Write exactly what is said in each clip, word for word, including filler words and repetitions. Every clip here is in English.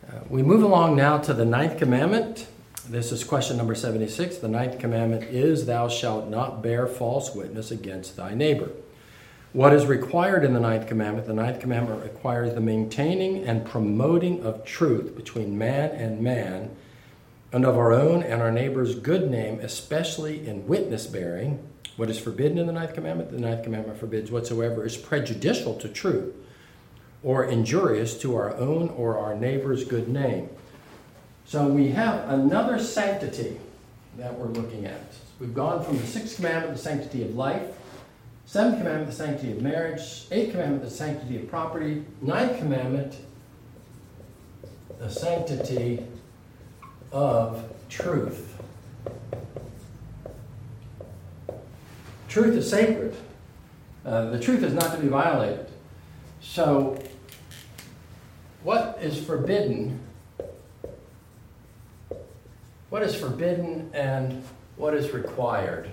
Uh, we move along now to the ninth commandment. This is question number seventy-six. The ninth commandment is, thou shalt not bear false witness against thy neighbor. What is required in the ninth commandment? The ninth commandment requires the maintaining and promoting of truth between man and man, and of our own and our neighbor's good name, especially in witness bearing. What is forbidden in the ninth commandment? The ninth commandment forbids whatsoever is prejudicial to truth or injurious to our own or our neighbor's good name. So we have another sanctity that we're looking at. We've gone from the sixth commandment, the sanctity of life, seventh commandment, the sanctity of marriage, eighth commandment, the sanctity of property, ninth commandment, the sanctity of truth. Truth is sacred. Uh, the truth is not to be violated. So, what is forbidden? What is forbidden and what is required?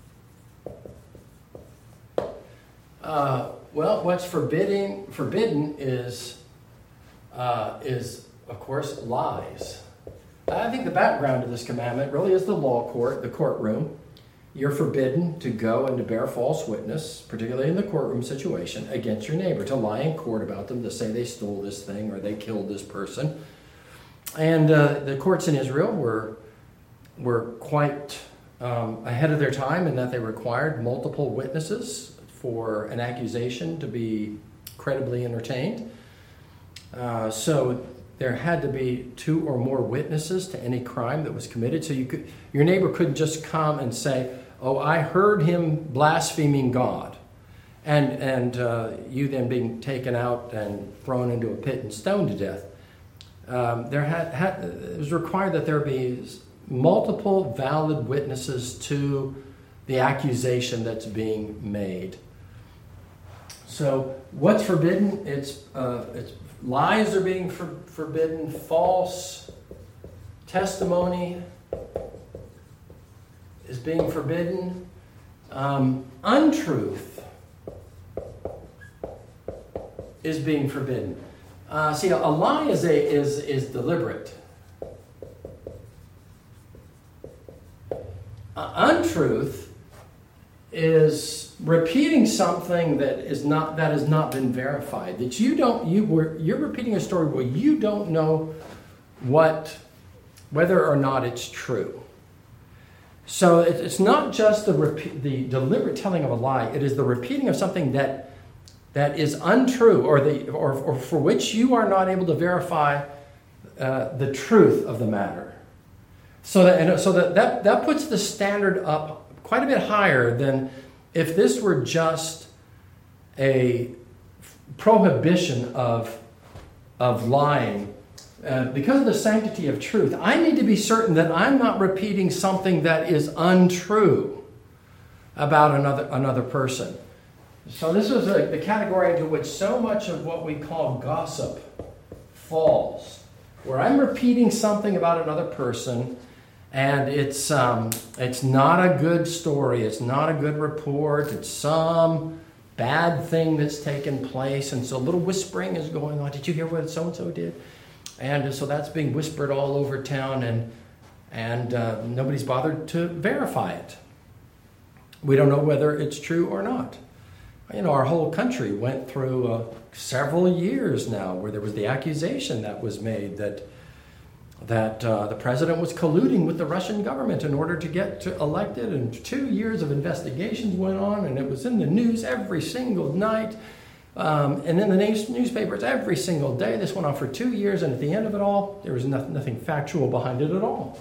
Uh, well, what's forbidding, forbidden is, uh, is, of course, lies. I think the background of this commandment really is the law court, the courtroom. You're forbidden to go and to bear false witness, particularly in the courtroom situation, against your neighbor, to lie in court about them, to say they stole this thing or they killed this person. And uh, the courts in Israel were, were quite um, ahead of their time in that they required multiple witnesses for an accusation to be credibly entertained. Uh, so there had to be two or more witnesses to any crime that was committed. So you could, your neighbor couldn't just come and say, oh, I heard him blaspheming God. And, and uh, you then being taken out and thrown into a pit and stoned to death. Um, there had, had, it was required that there be multiple valid witnesses to the accusation that's being made. So what's forbidden? It's, uh, it's lies are being for, forbidden, false testimony is being forbidden, um, untruth is being forbidden. Uh, see, a, a lie is a is is deliberate. Uh, untruth is repeating something that is not that has not been verified. That you don't you were you're repeating a story where you don't know what whether or not it's true. So it, it's not just the repeat, the deliberate telling of a lie. It is the repeating of something that that is untrue, or the or, or for which you are not able to verify uh, the truth of the matter. So that and so that, that that puts the standard up quite a bit higher than if this were just a prohibition of of lying. Uh, because of the sanctity of truth, I need to be certain that I'm not repeating something that is untrue about another another person. So this is a, the category into which so much of what we call gossip falls, where I'm repeating something about another person, and it's um, it's not a good story, it's not a good report, it's some bad thing that's taken place, and so a little whispering is going on. Did you hear what so-and-so did? And so that's being whispered all over town, and and uh, nobody's bothered to verify it. We don't know whether it's true or not. You know, our whole country went through uh, several years now where there was the accusation that was made that that uh, the president was colluding with the Russian government in order to get to elected, and two years of investigations went on, and it was in the news every single night. Um, and in the news, newspapers every single day. This went on for two years, and at the end of it all, there was nothing, nothing factual behind it at all.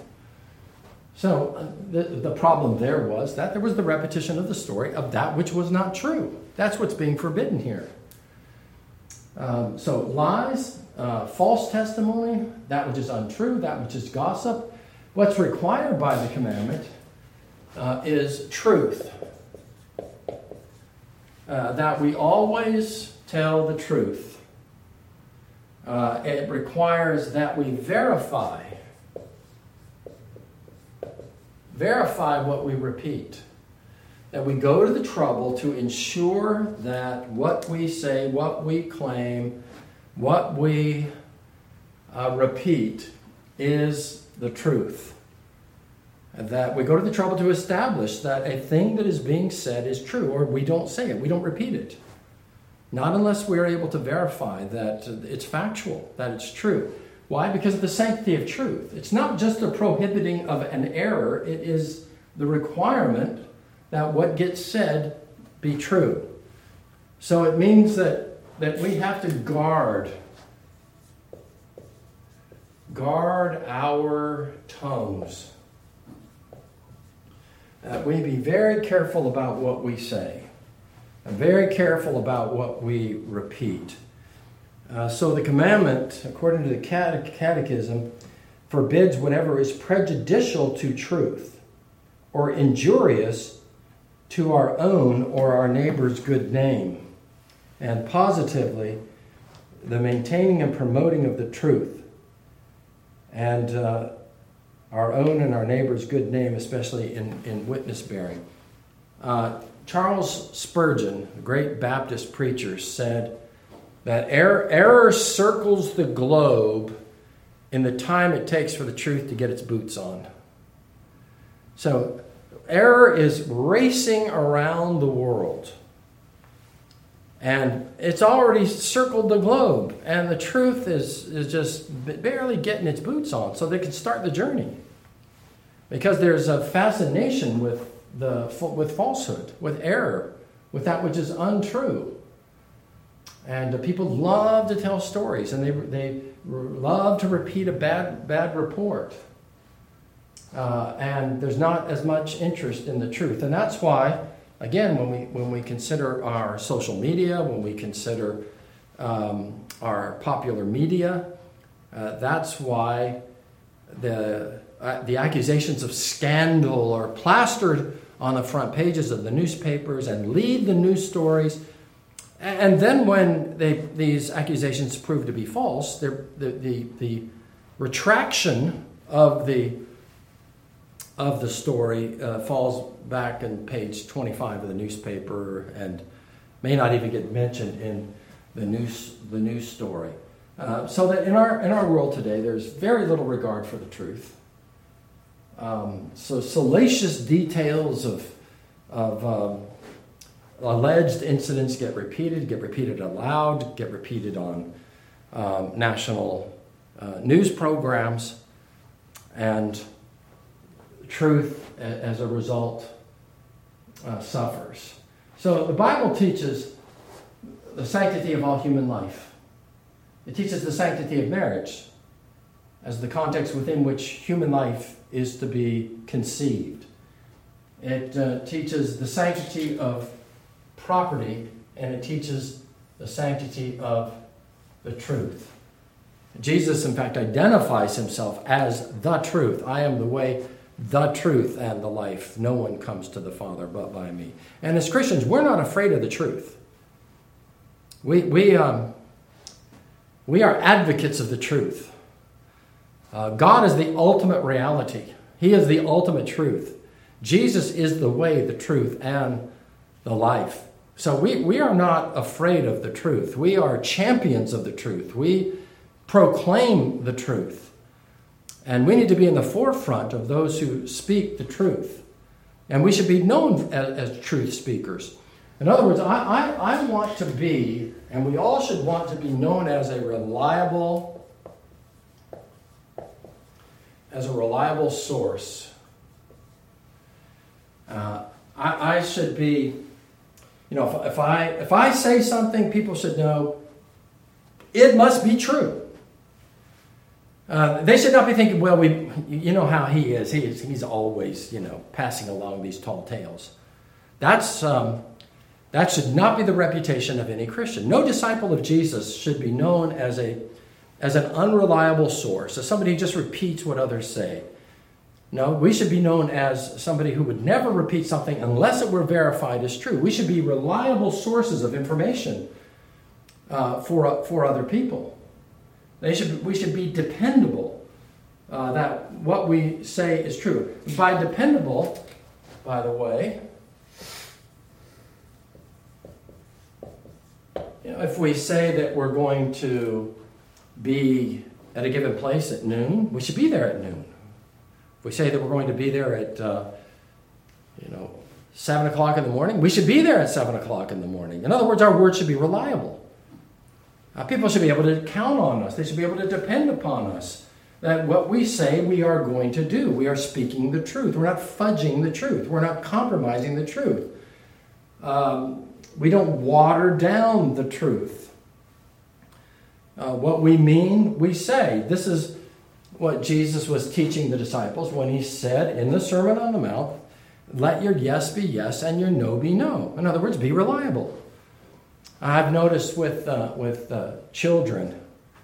So uh, the, the problem there was that there was the repetition of the story of that which was not true. That's what's being forbidden here. Um, so lies, uh, false testimony, that which is untrue, that which is gossip. What's required by the commandment uh, is truth. Uh, that we always tell the truth. Uh, it requires that we verify, verify what we repeat. That we go to the trouble to ensure that what we say, what we claim, what we uh, repeat is the truth. And that we go to the trouble to establish that a thing that is being said is true, or we don't say it, we don't repeat it. Not unless we're able to verify that it's factual, that it's true. Why? Because of the sanctity of truth. It's not just a prohibiting of an error, it is the requirement that what gets said be true. So it means that, that we have to guard, guard our tongues. That we be very careful about what we say, and very careful about what we repeat. Uh, so the commandment, according to the cate- catechism, forbids whatever is prejudicial to truth or injurious to our own or our neighbor's good name. And positively, the maintaining and promoting of the truth and uh, our own and our neighbor's good name, especially in, in witness bearing. Uh, Charles Spurgeon, a great Baptist preacher, said that error, error circles the globe in the time it takes for the truth to get its boots on. So error is racing around the world. And it's already circled the globe. And the truth is, is just barely getting its boots on so they can start the journey. Because there's a fascination with the with falsehood, with error, with that which is untrue. And uh, people love to tell stories, and they they love to repeat a bad bad report. Uh, and there's not as much interest in the truth, and that's why, again, when we when we consider our social media, when we consider um, our popular media, uh, that's why the uh, the accusations of scandal are plastered on the front pages of the newspapers and lead the news stories. And then when they, these accusations prove to be false, the, the, the retraction of the, of the story uh, falls back in page twenty-five of the newspaper and may not even get mentioned in the news, the news story. Uh, so that in our, in our world today, there's very little regard for the truth. Um, so salacious details of, of um, alleged incidents get repeated, get repeated aloud, get repeated on um, national uh, news programs, and truth, a- as a result, uh, suffers. So the Bible teaches the sanctity of all human life. It teaches the sanctity of marriage as the context within which human life is to be conceived. It uh, teaches the sanctity of property, and it teaches the sanctity of the truth. Jesus, in fact, identifies himself as the truth. I am the way, the truth, and the life. No one comes to the Father but by me. And as Christians, we're not afraid of the truth. We we um, we are advocates of the truth. Uh, God is the ultimate reality. He is the ultimate truth. Jesus is the way, the truth, and the life. So we, we are not afraid of the truth. We are champions of the truth. We proclaim the truth. And we need to be in the forefront of those who speak the truth. And we should be known as, as truth speakers. In other words, I, I, I want to be, and we all should want to be known as a reliable as a reliable source. Uh, I, I should be, you know, if, if I if I say something, people should know it must be true. Uh, they should not be thinking, well, we, you know how he is. He is he's always, you know, passing along these tall tales. That's um, that should not be the reputation of any Christian. No disciple of Jesus should be known as a as an unreliable source, as somebody who just repeats what others say. No, we should be known as somebody who would never repeat something unless it were verified as true. We should be reliable sources of information uh, for, for other people. They should, we should be dependable, uh, that what we say is true. By dependable, by the way, you know, if we say that we're going to be at a given place at noon, we should be there at noon. If we say that we're going to be there at, uh, you know, seven o'clock in the morning, we should be there at seven o'clock in the morning. In other words, our word should be reliable. Uh, people should be able to count on us. They should be able to depend upon us. That what we say we are going to do. We are speaking the truth. We're not fudging the truth. We're not compromising the truth. Um, we don't water down the truth. Uh, what we mean, we say. This is what Jesus was teaching the disciples when he said in the Sermon on the Mount, let your yes be yes and your no be no. In other words, be reliable. I've noticed with uh, with uh, children,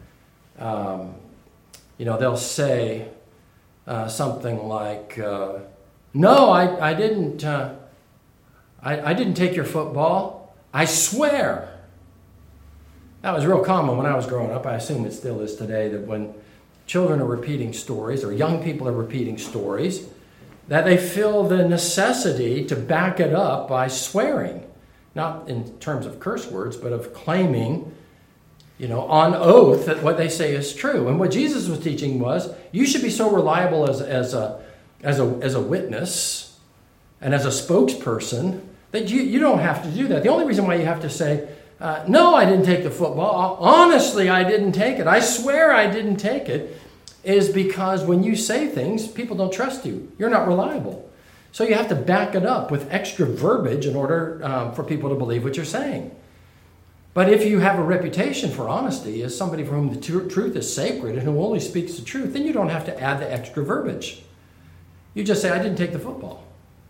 um, you know, they'll say uh, something like, uh, no, I, I didn't uh, I, I didn't take your football. I swear. That was real common when I was growing up. I assume it still is today, that when children are repeating stories or young people are repeating stories, that they feel the necessity to back it up by swearing. Not in terms of curse words, but of claiming, you know, on oath that what they say is true. And what Jesus was teaching was, you should be so reliable as, as, a, as, a, as a witness and as a spokesperson that you, you don't have to do that. The only reason why you have to say, uh, no, I didn't take the football, honestly, I didn't take it, I swear I didn't take it, is because when you say things, people don't trust you. You're not reliable. So you have to back it up with extra verbiage in order um, for people to believe what you're saying. But if you have a reputation for honesty as somebody for whom the tr- truth is sacred and who only speaks the truth, then you don't have to add the extra verbiage. You just say, I didn't take the football.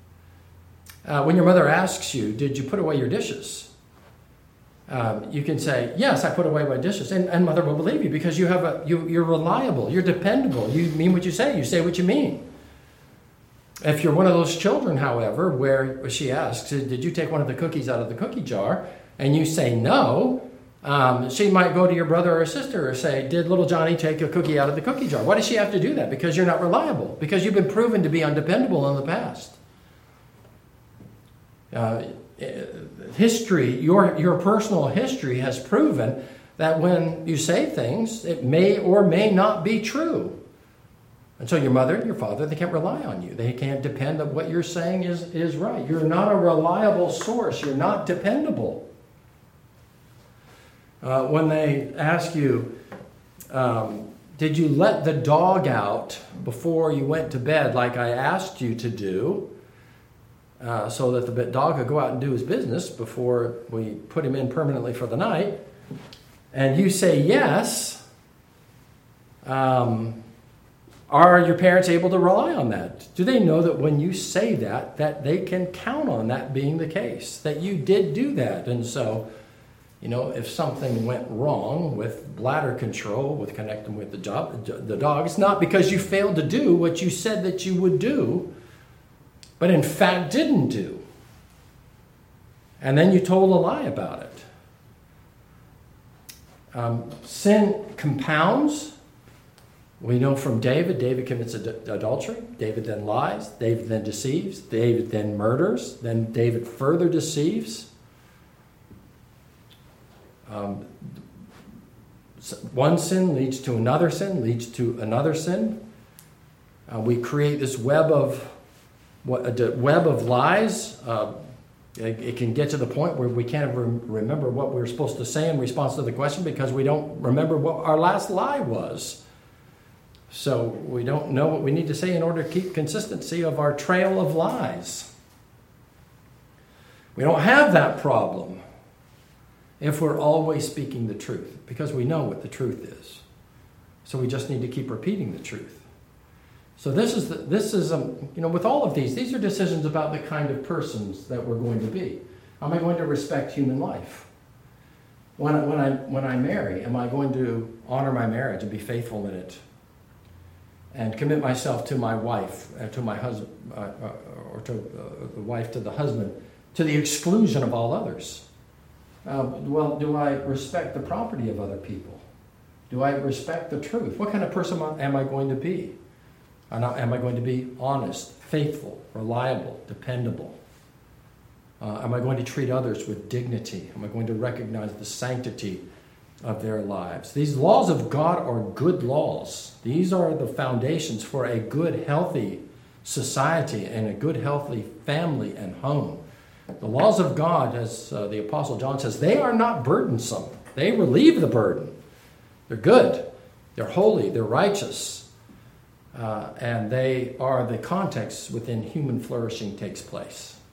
Uh, when your mother asks you, did you put away your dishes? Um, you can say, yes, I put away my dishes. And, and mother will believe you because you have a, you, you're reliable, you're dependable, you mean what you say, you say what you mean. If you're one of those children, however, where she asks, did you take one of the cookies out of the cookie jar? And you say no, um, she might go to your brother or sister or say, did little Johnny take a cookie out of the cookie jar? Why does she have to do that? Because you're not reliable. Because you've been proven to be undependable in the past. Uh, history, your, your personal history has proven that when you say things, it may or may not be true. And so your mother and your father, they can't rely on you. They can't depend on what you're saying is, is right. You're not a reliable source. You're not dependable. Uh, when they ask you, um, did you let the dog out before you went to bed like I asked you to do, uh, so that the dog could go out and do his business before we put him in permanently for the night, and you say yes, um... are your parents able to rely on that? Do they know that when you say that, that they can count on that being the case, that you did do that? And so, you know, if something went wrong with bladder control, with connecting with the, job, the dog, it's not because you failed to do what you said that you would do, but in fact didn't do. And then you told a lie about it. Um, sin compounds. We know from David, David commits ad- adultery. David then lies. David then deceives. David then murders. Then David further deceives. Um, one sin leads to another sin, leads to another sin. Uh, we create this web of what a web of lies. Uh, it, it can get to the point where we can't re- remember what we were supposed to say in response to the question because we don't remember what our last lie was. So we don't know what we need to say in order to keep consistency of our trail of lies. We don't have that problem if we're always speaking the truth, because we know what the truth is. So we just need to keep repeating the truth. So this is, the, this is um, you know, with all of these, these are decisions about the kind of persons that we're going to be. Am I going to respect human life? When I, when I, when I marry, am I going to honor my marriage and be faithful in it? And commit myself to my wife, uh, to my husband, uh, uh, or to uh, the wife to the husband, to the exclusion of all others? Uh, well, do I respect the property of other people? Do I respect the truth? What kind of person am I going to be? Am I going to be honest, faithful, reliable, dependable? Uh, am I going to treat others with dignity? Am I going to recognize the sanctity of their lives. These laws of God are good laws. These are the foundations for a good, healthy society and a good, healthy family and home. The laws of God, as uh, the Apostle John says, they are not burdensome. They relieve the burden. They're good. They're holy. They're righteous. Uh, and they are the context within human flourishing takes place.